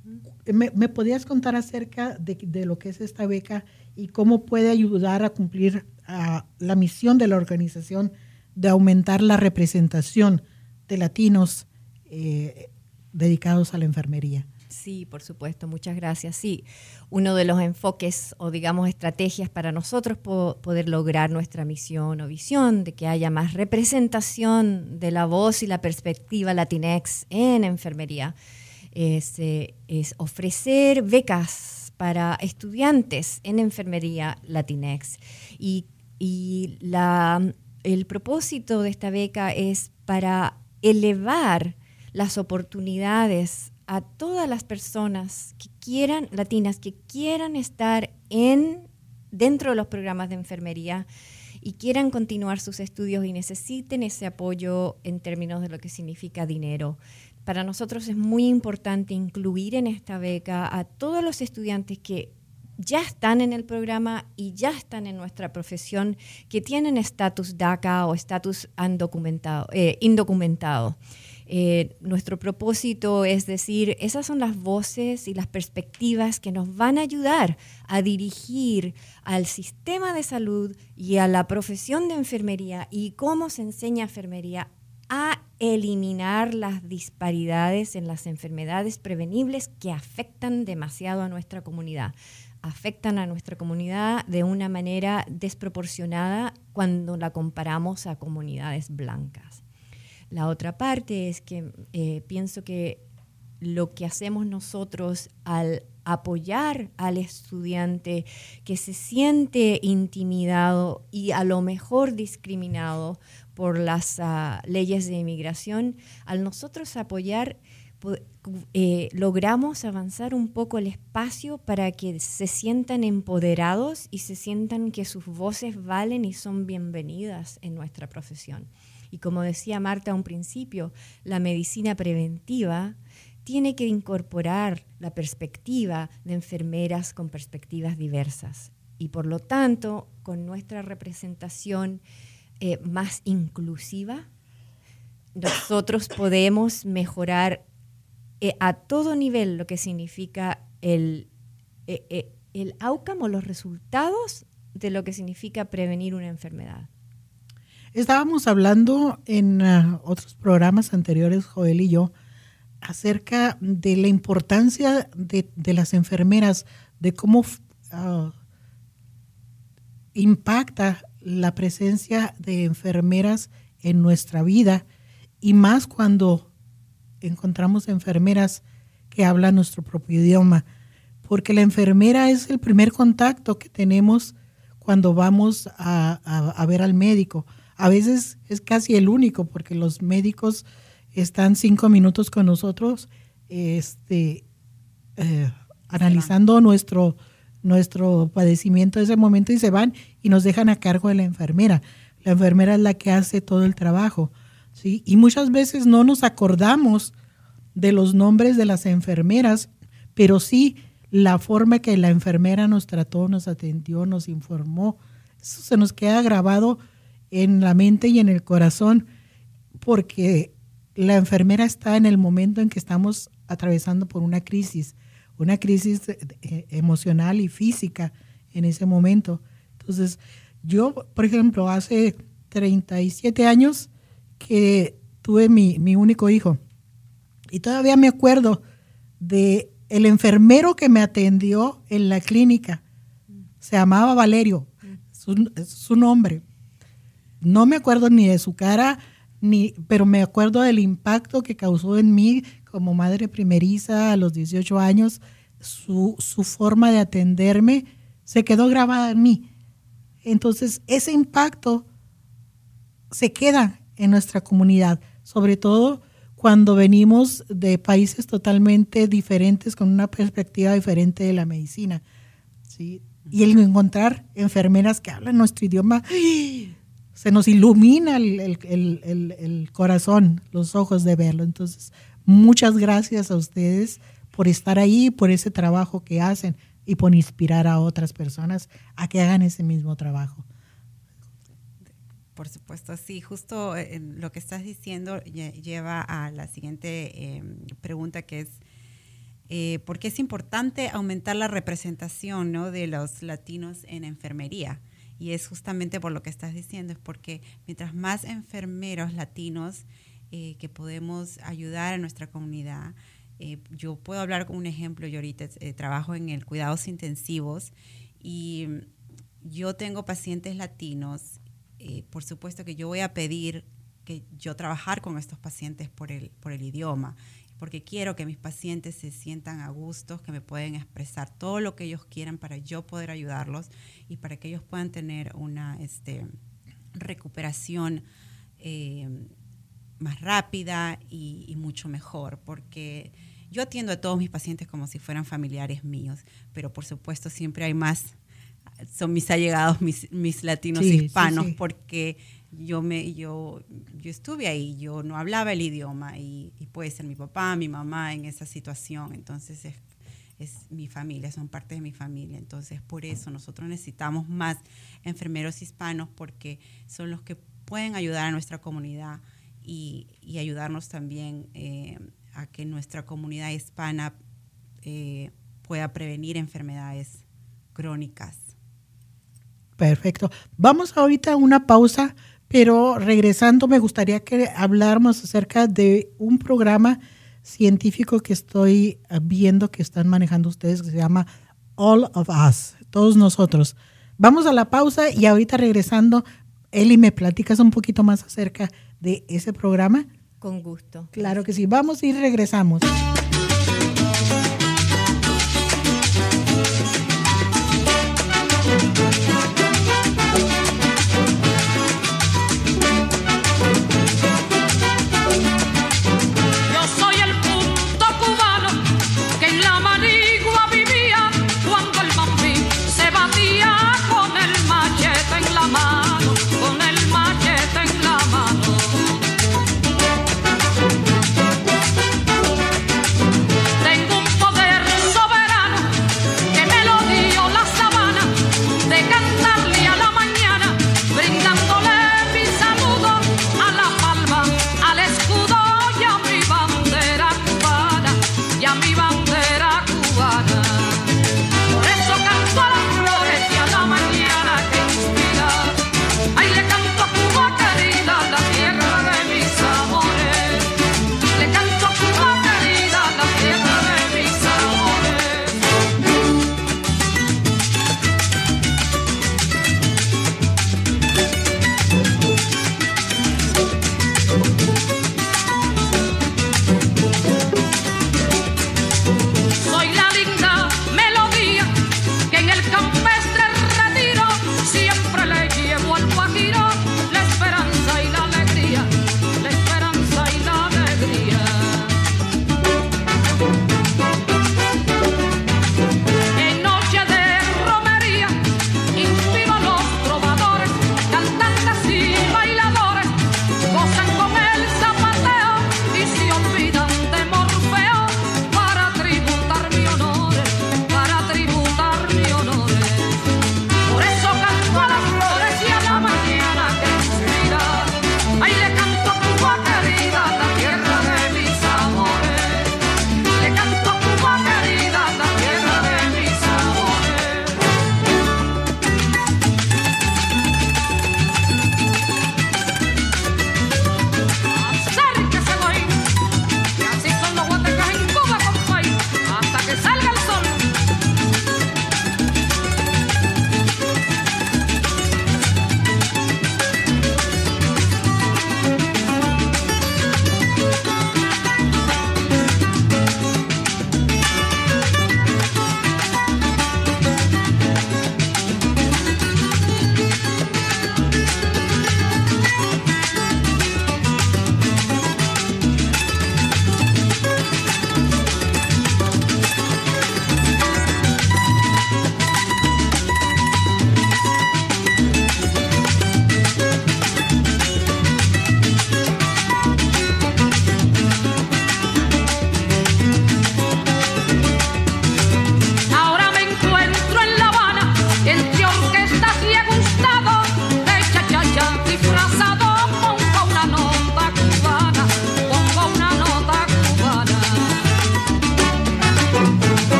¿Me, me podías contar acerca de, de lo que es esta beca y cómo puede ayudar a cumplir uh, la misión de la organización de aumentar la representación de latinos eh, dedicados a la enfermería? Sí, por supuesto, muchas gracias. Sí, uno de los enfoques o digamos estrategias para nosotros po- poder lograr nuestra misión o visión de que haya más representación de la voz y la perspectiva latinex en enfermería es, eh, es ofrecer becas para estudiantes en enfermería latinex. Y, y la, el propósito de esta beca es para elevar las oportunidades a todas las personas que quieran, latinas, que quieran estar en, dentro de los programas de enfermería y quieran continuar sus estudios y necesiten ese apoyo en términos de lo que significa dinero. Para nosotros es muy importante incluir en esta beca a todos los estudiantes que ya están en el programa y ya están en nuestra profesión, que tienen estatus DACA o estatus undocumentado, eh, indocumentado. Eh, nuestro propósito es decir, esas son las voces y las perspectivas que nos van a ayudar a dirigir al sistema de salud y a la profesión de enfermería y cómo se enseña enfermería a eliminar las disparidades en las enfermedades prevenibles que afectan demasiado a nuestra comunidad. Afectan a nuestra comunidad de una manera desproporcionada cuando la comparamos a comunidades blancas. La otra parte es que eh, pienso que lo que hacemos nosotros al apoyar al estudiante que se siente intimidado y a lo mejor discriminado por las uh, leyes de inmigración, al nosotros apoyar, eh, logramos avanzar un poco el espacio para que se sientan empoderados y se sientan que sus voces valen y son bienvenidas en nuestra profesión. Y como decía Marta a un principio, la medicina preventiva tiene que incorporar la perspectiva de enfermeras con perspectivas diversas. Y por lo tanto, con nuestra representación eh, más inclusiva, nosotros podemos mejorar eh, a todo nivel lo que significa el, eh, eh, el outcome o los resultados de lo que significa prevenir una enfermedad. Estábamos hablando en uh, otros programas anteriores, Joel y yo, acerca de la importancia de, de las enfermeras, de cómo uh, impacta la presencia de enfermeras en nuestra vida, y más cuando encontramos enfermeras que hablan nuestro propio idioma, porque la enfermera es el primer contacto que tenemos cuando vamos a, a, a ver al médico. A veces es casi el único, porque los médicos están cinco minutos con nosotros este, eh, analizando nuestro, nuestro padecimiento de ese momento y se van y nos dejan a cargo de la enfermera. La enfermera es la que hace todo el trabajo, ¿sí? Y muchas veces no nos acordamos de los nombres de las enfermeras, pero sí la forma que la enfermera nos trató, nos atendió, nos informó. Eso se nos queda grabado en la mente y en el corazón, porque la enfermera está en el momento en que estamos atravesando por una crisis, una crisis emocional y física en ese momento. Entonces, yo, por ejemplo, hace treinta y siete años que tuve mi, mi único hijo, y todavía me acuerdo de el enfermero que me atendió en la clínica. Se llamaba Valerio, su, su nombre. No me acuerdo ni de su cara, ni, pero me acuerdo del impacto que causó en mí como madre primeriza a los dieciocho años. Su, su forma de atenderme se quedó grabada en mí. Entonces, ese impacto se queda en nuestra comunidad, sobre todo cuando venimos de países totalmente diferentes, con una perspectiva diferente de la medicina, ¿sí? Y el encontrar enfermeras que hablan nuestro idioma, se nos ilumina el, el, el, el, el corazón, los ojos de verlo. Entonces, muchas gracias a ustedes por estar ahí, por ese trabajo que hacen y por inspirar a otras personas a que hagan ese mismo trabajo. Por supuesto, sí, justo eh, lo que estás diciendo lleva a la siguiente eh, pregunta, que es eh, porque es importante aumentar la representación, ¿no?, de los latinos en enfermería. Y es justamente por lo que estás diciendo, es porque mientras más enfermeros latinos eh, que podemos ayudar a nuestra comunidad, eh, yo puedo hablar con un ejemplo, yo ahorita eh, trabajo en el cuidados intensivos y yo tengo pacientes latinos, eh, por supuesto que yo voy a pedir que yo trabajar con estos pacientes por el, por el idioma, porque quiero que mis pacientes se sientan a gusto, que me pueden expresar todo lo que ellos quieran para yo poder ayudarlos y para que ellos puedan tener una este, recuperación eh, más rápida y, y mucho mejor, porque yo atiendo a todos mis pacientes como si fueran familiares míos, pero por supuesto siempre hay más, son mis allegados, mis, mis latinos sí, hispanos, sí, sí. porque yo me yo yo estuve ahí, yo no hablaba el idioma y, y puede ser mi papá, mi mamá en esa situación, entonces es, es mi familia, son parte de mi familia, entonces por eso nosotros necesitamos más enfermeros hispanos porque son los que pueden ayudar a nuestra comunidad y, y ayudarnos también eh, a que nuestra comunidad hispana eh, pueda prevenir enfermedades crónicas. Perfecto. Vamos ahorita a una pausa, pero regresando me gustaría que habláramos acerca de un programa científico que estoy viendo que están manejando ustedes, que se llama All of Us, todos nosotros. Vamos a la pausa y ahorita regresando, Eli, ¿me platicas un poquito más acerca de ese programa? Con gusto. Claro que sí. Vamos y regresamos. Con el machete en la mano.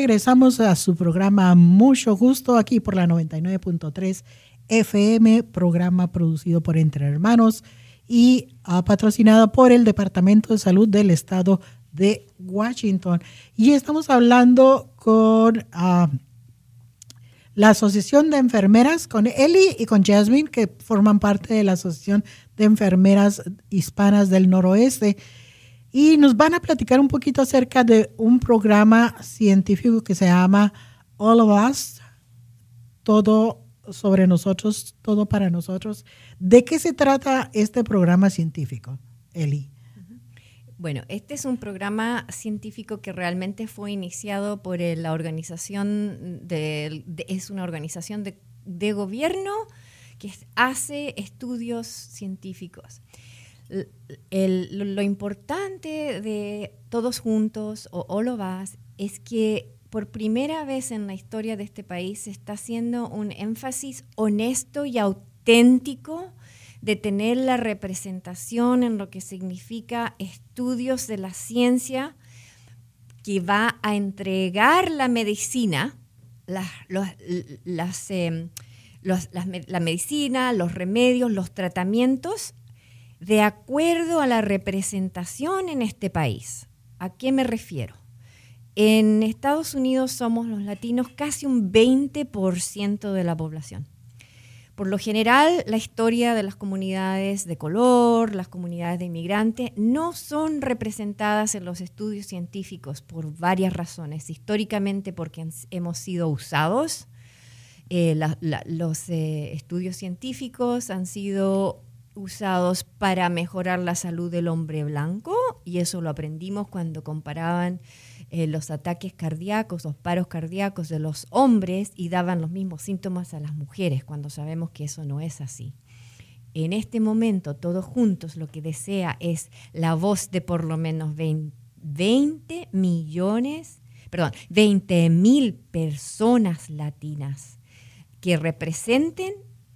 regresamos a su programa Mucho Gusto aquí por la noventa y nueve punto tres F M, programa producido por Entre Hermanos y uh, patrocinado por el Departamento de Salud del Estado de Washington. Y estamos hablando con uh, la Asociación de Enfermeras, con Eli y con Jasmine, que forman parte de la Asociación de Enfermeras Hispanas del Noroeste. Y nos van a platicar un poquito acerca de un programa científico que se llama All of Us, todo sobre nosotros, todo para nosotros. ¿De qué se trata este programa científico, Eli? Bueno, este es un programa científico que realmente fue iniciado por la organización, de, de, es una organización de, de gobierno que hace estudios científicos. El, lo importante de Todos Juntos o All of Us es que por primera vez en la historia de este país se está haciendo un énfasis honesto y auténtico de tener la representación en lo que significa estudios de la ciencia que va a entregar la medicina, la, los, las, eh, los, las, la medicina, los remedios, los tratamientos, de acuerdo a la representación en este país. ¿A qué me refiero? En Estados Unidos somos los latinos casi un veinte por ciento de la población. Por lo general, la historia de las comunidades de color, las comunidades de inmigrantes, no son representadas en los estudios científicos por varias razones. Históricamente porque hemos sido usados. Eh, la, la, los eh, estudios científicos han sido usados para mejorar la salud del hombre blanco, y eso lo aprendimos cuando comparaban eh, los ataques cardíacos, los paros cardíacos de los hombres y daban los mismos síntomas a las mujeres, cuando sabemos que eso no es así. En este momento, Todos Juntos lo que desea es la voz de por lo menos veinte millones, perdón, veinte mil personas latinas que representen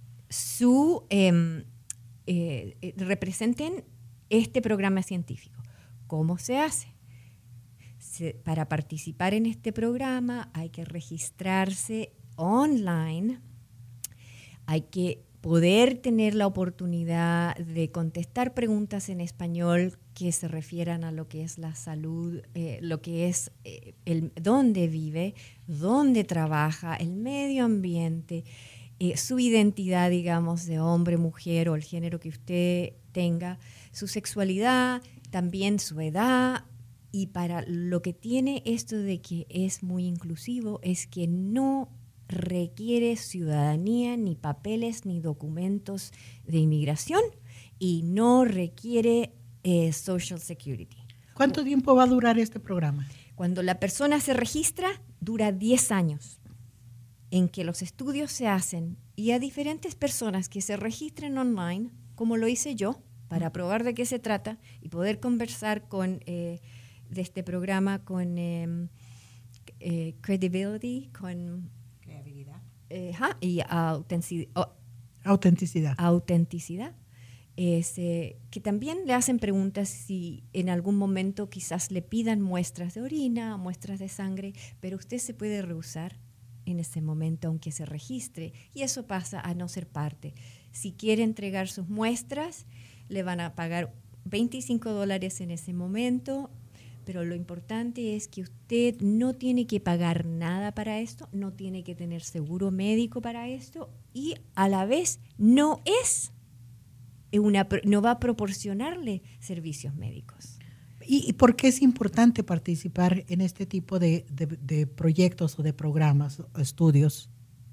su eh, Eh, eh, representen este programa científico. ¿Cómo se hace? Se, para participar en este programa hay que registrarse online, hay que poder tener la oportunidad de contestar preguntas en español que se refieran a lo que es la salud, eh, lo que es eh, el, dónde vive, dónde trabaja, el medio ambiente, Eh, su identidad, digamos, de hombre, mujer o el género que usted tenga, su sexualidad, también su edad. Y para lo que tiene esto de que es muy inclusivo es que no requiere ciudadanía, ni papeles, ni documentos de inmigración, y no requiere eh, Social Security. ¿Cuánto tiempo va a durar este programa? Cuando la persona se registra, dura diez años. En que los estudios se hacen, y a diferentes personas que se registren online, como lo hice yo, para probar de qué se trata y poder conversar con eh, de este programa con eh, eh, credibility, con Credibilidad. Eh, ja, y autenticidad. Oh, autenticidad. Autenticidad. Es, eh, que también le hacen preguntas si en algún momento quizás le pidan muestras de orina, muestras de sangre, pero usted se puede rehusar en ese momento, aunque se registre, y eso pasa a no ser parte. Si quiere entregar sus muestras, le van a pagar veinticinco dólares en ese momento, pero lo importante es que usted no tiene que pagar nada para esto, no tiene que tener seguro médico para esto, y a la vez no es una, no va a proporcionarle servicios médicos. ¿Y, ¿Y por qué es importante participar en este tipo de, de, de proyectos o de programas o estudios?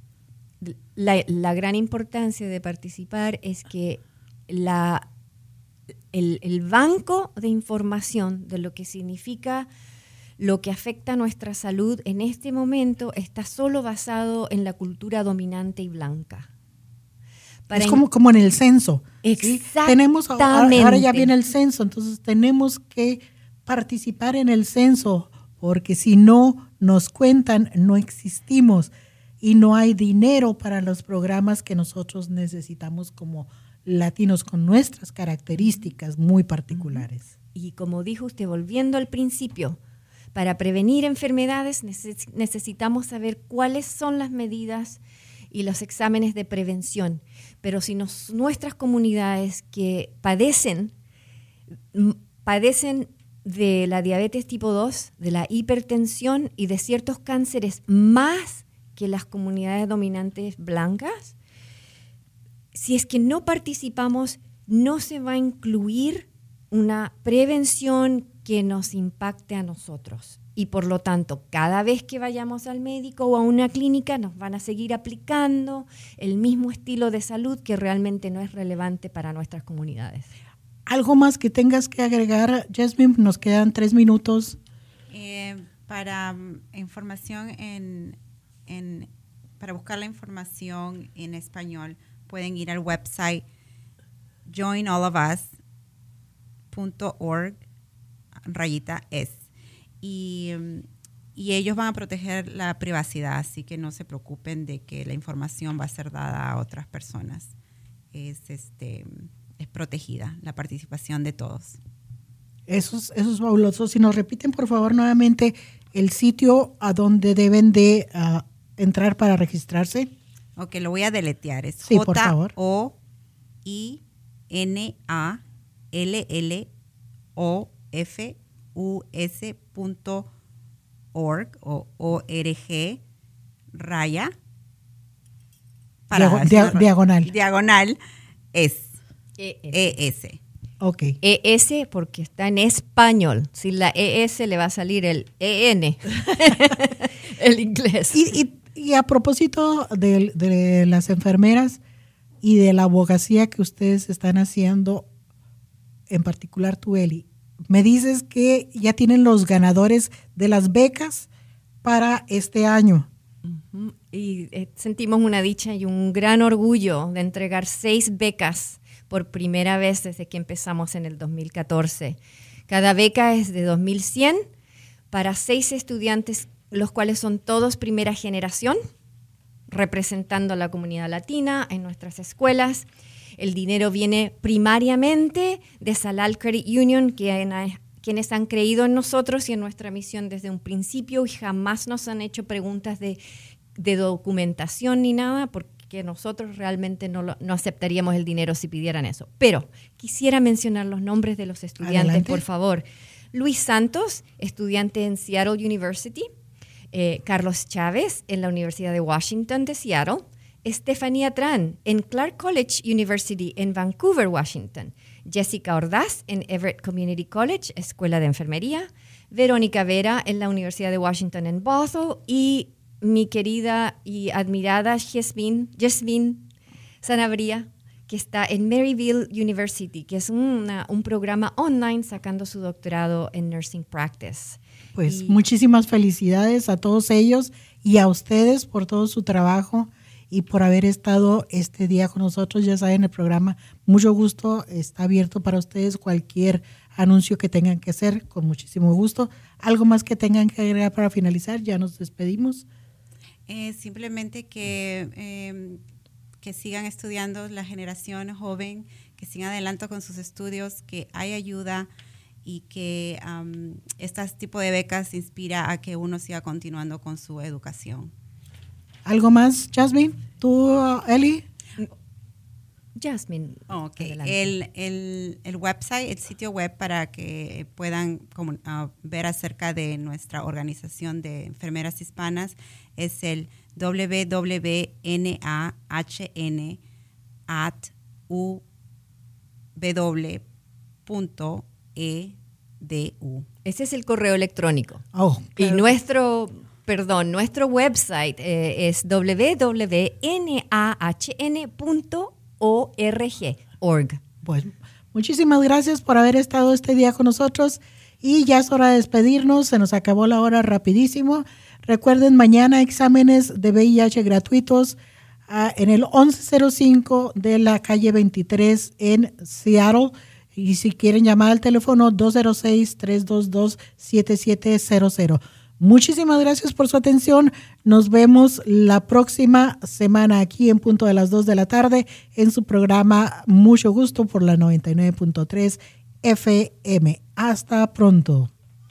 La, la gran importancia de participar es que la, el, el banco de información de lo que significa lo que afecta a nuestra salud en este momento está solo basado en la cultura dominante y blanca. Para es como, como en el censo. Exactamente. ¿Sí? Tenemos, ahora, ahora ya viene el censo, entonces tenemos que participar en el censo, porque si no nos cuentan, no existimos y no hay dinero para los programas que nosotros necesitamos como latinos con nuestras características muy particulares. Y como dijo usted, volviendo al principio, Para prevenir enfermedades neces- necesitamos saber cuáles son las medidas y los exámenes de prevención. Pero si nos, nuestras comunidades que padecen, m- padecen de la diabetes tipo dos, de la hipertensión y de ciertos cánceres más que las comunidades dominantes blancas, si es que no participamos, no se va a incluir una prevención que nos impacte a nosotros. Y por lo tanto, cada vez que vayamos al médico o a una clínica, nos van a seguir aplicando el mismo estilo de salud que realmente no es relevante para nuestras comunidades. ¿Algo más que tengas que agregar, Jasmine? Nos quedan tres minutos. Eh, para um, información en, en, para buscar la información en español, pueden ir al website join all of us punto org rayita es. Y, um, y ellos van a proteger la privacidad, así que no se preocupen de que la información va a ser dada a otras personas. Es este... es protegida la participación de todos. Eso es, eso es fabuloso. Si nos repiten, por favor, nuevamente el sitio a donde deben de uh, entrar para registrarse. Ok, lo voy a deletear. Es sí, por favor. J O I N A L L O F U S punto org o O R G raya Diago, dia, diagonal. Diagonal es. E S. E S. Ok. E S porque está en español. Si la E S le va a salir el E N, el inglés. Y, y, y a propósito de, de las enfermeras y de la abogacía que ustedes están haciendo, en particular tú, Eli, me dices que ya tienen los ganadores de las becas para este año. Uh-huh. Y eh, sentimos una dicha y un gran orgullo de entregar seis becas por primera vez desde que empezamos en el dos mil catorce. Cada beca es de dos mil cien para seis estudiantes, los cuales son todos primera generación, representando a la comunidad latina en nuestras escuelas. El dinero viene primariamente de Salal Credit Union, que en, quienes han creído en nosotros y en nuestra misión desde un principio y jamás nos han hecho preguntas de, de documentación ni nada, porque que nosotros realmente no, lo, no aceptaríamos el dinero si pidieran eso. Pero quisiera mencionar los nombres de los estudiantes, Adelante. Por favor. Luis Santos, estudiante en Seattle University. Eh, Carlos Chávez, en la Universidad de Washington de Seattle. Estefanía Tran, en Clark College University, en Vancouver, Washington. Jessica Ordaz, en Everett Community College, Escuela de Enfermería. Verónica Vera, en la Universidad de Washington, en Bothell. Y mi querida y admirada Jasmine, Jasmine Sanabria, que está en Maryville University, que es una, un programa online sacando su doctorado en Nursing Practice. Pues y, muchísimas felicidades a todos ellos y a ustedes por todo su trabajo y por haber estado este día con nosotros. Ya saben, el programa, mucho gusto, está abierto para ustedes. Cualquier anuncio que tengan que hacer, con muchísimo gusto. ¿Algo más que tengan que agregar para finalizar? Ya nos despedimos. Eh, simplemente que, eh, que sigan estudiando la generación joven, que sigan adelante con sus estudios, que hay ayuda y que um, este tipo de becas inspira a que uno siga continuando con su educación. ¿Algo más, Jasmine? ¿Tú, Eli? Jasmine. Okay. El, el, el website, el sitio web para que puedan como, uh, ver acerca de nuestra organización de enfermeras hispanas es el w w w punto e d u. Ese es el correo electrónico. Oh, claro. Y nuestro, perdón, nuestro website eh, es w w w punto org. Pues muchísimas gracias por haber estado este día con nosotros y ya es hora de despedirnos, se nos acabó la hora rapidísimo. Recuerden, mañana exámenes de V I H gratuitos uh, en el once cero cinco de la calle veintitrés en Seattle. Y si quieren llamar al teléfono dos cero seis, tres dos dos, siete siete cero cero. Muchísimas gracias por su atención. Nos vemos la próxima semana aquí en punto de las dos de la tarde en su programa Mucho Gusto por la noventa y nueve punto tres F M. Hasta pronto.